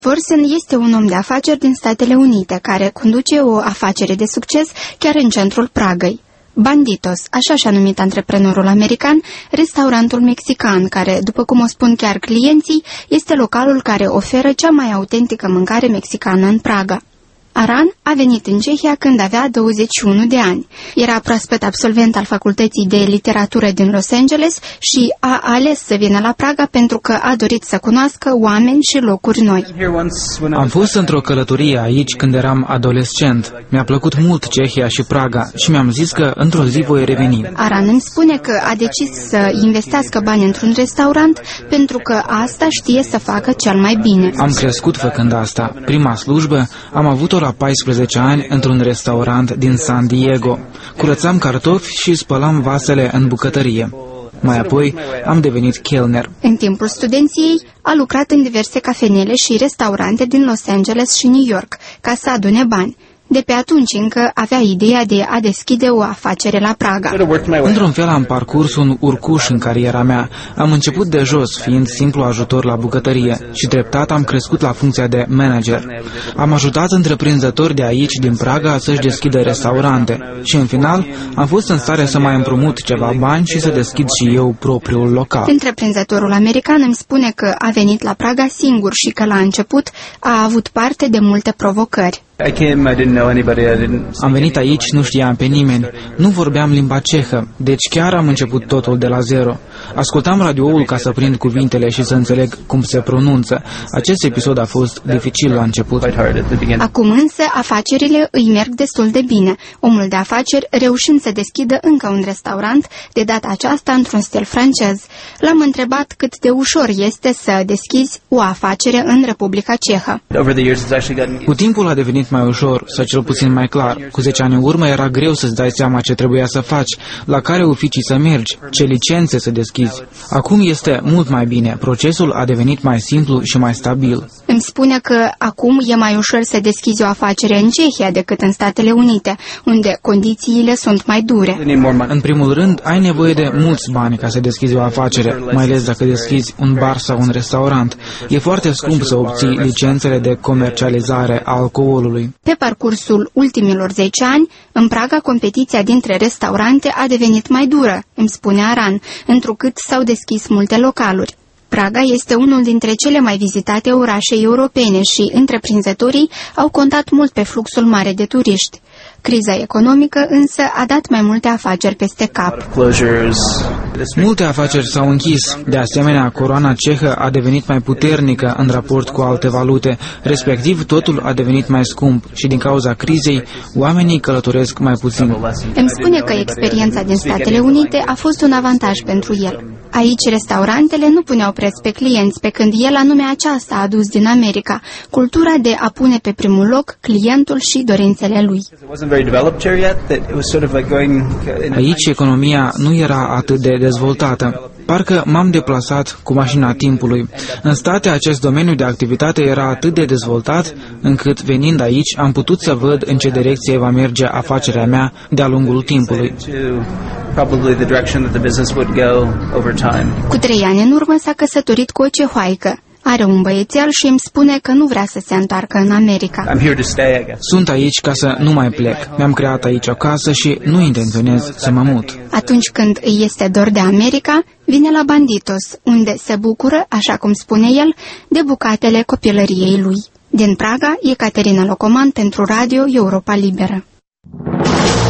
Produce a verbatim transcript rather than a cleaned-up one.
Vorsen este un om de afaceri din Statele Unite care conduce o afacere de succes chiar în centrul Pragăi. Banditos, așa și-a numit antreprenorul american restaurantul mexican, care, după cum o spun chiar clienții, este localul care oferă cea mai autentică mâncare mexicană în Praga. Aran a venit în Cehia când avea douăzeci și unu de ani. Era proaspăt absolvent al Facultății de Literatură din Los Angeles și a ales să vină la Praga pentru că a dorit să cunoască oameni și locuri noi. Am fost într-o călătorie aici când eram adolescent. Mi-a plăcut mult Cehia și Praga și mi-am zis că într-o zi voi reveni. Aran îmi spune că a decis să investească bani într-un restaurant pentru că asta știe să facă cel mai bine. Am crescut făcând asta. Prima slujbă am avut-o la paisprezece ani într-un restaurant din San Diego. Curățam cartofi și spălam vasele în bucătărie. Mai apoi am devenit chelner. În timpul studenției a lucrat în diverse cafenele și restaurante din Los Angeles și New York ca să adune bani. De pe atunci încă avea ideea de a deschide o afacere la Praga. Într-un fel am parcurs un urcuș în cariera mea. Am început de jos, fiind simplu ajutor la bucătărie, și treptat am crescut la funcția de manager. Am ajutat întreprinzători de aici, din Praga, să-și deschidă restaurante și, în final, am fost în stare să mai împrumut ceva bani și să deschid și eu propriul local. Întreprinzătorul american îmi spune că a venit la Praga singur și că la început a avut parte de multe provocări. Am venit aici, nu știam pe nimeni, nu vorbeam limba cehă, deci chiar am început totul de la zero. Ascultam radioul ca să prind cuvintele și să înțeleg cum se pronunță. Acest episod a fost dificil la început. Acum însă afacerile îi merg destul de bine. Omul de afaceri reușind să deschidă încă un restaurant, de data aceasta într-un stil francez. L-am întrebat cât de ușor este să deschizi o afacere în Republica Cehă. Cu timpul a devenit mai ușor, sau cel puțin mai clar. Cu zece ani în urmă era greu să-ți dai seama ce trebuia să faci, la care oficii să mergi, ce licențe să deschizi. Acum este mult mai bine. Procesul a devenit mai simplu și mai stabil. Îmi spune că acum e mai ușor să deschizi o afacere în Cehia decât în Statele Unite, unde condițiile sunt mai dure. În primul rând, ai nevoie de mulți bani ca să deschizi o afacere, mai ales dacă deschizi un bar sau un restaurant. E foarte scump să obții licențele de comercializare a alcoolului. Pe parcursul ultimilor zece ani, în Praga, competiția dintre restaurante a devenit mai dură, îmi spune Aran, întrucât s-au deschis multe localuri. Praga este unul dintre cele mai vizitate orașe europene și întreprinzătorii au contat mult pe fluxul mare de turiști. Criza economică însă a dat mai multe afaceri peste cap. Multe afaceri s-au închis. De asemenea, coroana cehă a devenit mai puternică în raport cu alte valute, respectiv totul a devenit mai scump și din cauza crizei, oamenii călătoresc mai puțin. Îmi spune că experiența din Statele Unite a fost un avantaj pentru el. Aici restaurantele nu puneau preț pe clienți, pe când el anume aceasta a adus din America, cultura de a pune pe primul loc clientul și dorințele lui. Aici economia nu era atât de dezvoltată. Parcă m-am deplasat cu mașina timpului. În state, acest domeniu de activitate era atât de dezvoltat, încât venind aici am putut să văd în ce direcție va merge afacerea mea de-a lungul timpului. Cu trei ani în urmă s-a căsătorit cu o cehoaică. Are un băiețel și îmi spune că nu vrea să se întoarcă în America. Sunt aici ca să nu mai plec. Mi-am creat aici o casă și nu intenționez să mă mut. Atunci când îi este dor de America, vine la Banditos, unde se bucură, așa cum spune el, de bucatele copilăriei lui. Din Praga, Ecaterina Locoman pentru Radio Europa Liberă.